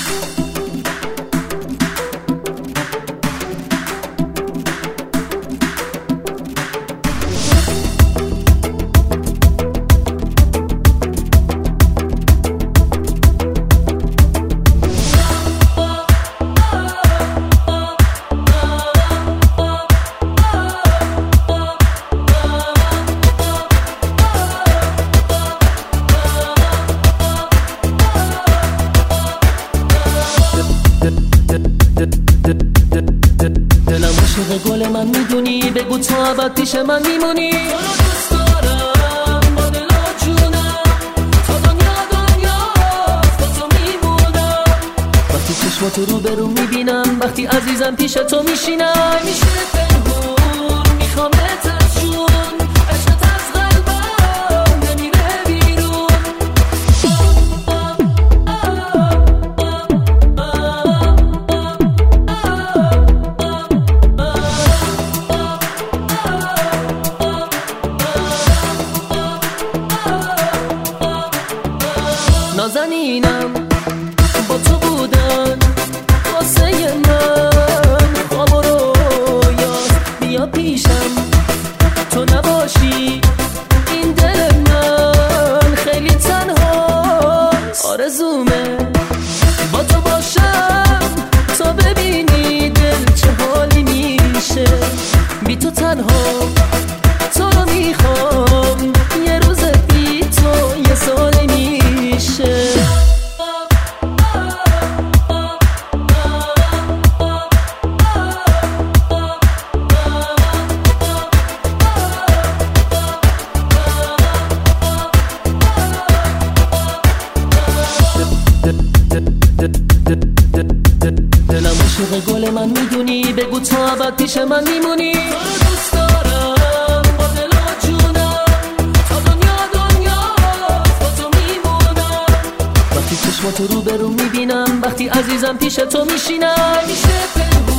دلم عاشق گل من میدونی، بگو تا ابد پیش من میمونی. تو رو دوست دارم با دل و جونم، تا دنیا با تو میمونم. وقتی چشماتو رو به رو میبینم، وقتی عزیزم پیش تو میشینم، میشه پنهون میخوامت از جون، عشقت از قلبم نمیره بیرون. نازنینم با تو بودن واسه من، خواب و رویات بیا پیشم، تو نباشی این دل من خیلی تنهاست. آرزومه با تو باشم تا ببینی دل چه حالی میشه. بی تو تنها تو رو میخوام، یه روز بی تو یه سالی میشه. دلم عاشق گل من میدونی، بگو تا ابد پیش من میمونی. تو رو دوست دارم با دل و جونم، تا دنیا با تو میمونم. وقتی چشماتو رو به رو میبینم، وقتی عزیزم پیش تو میشینم، میشه پنهون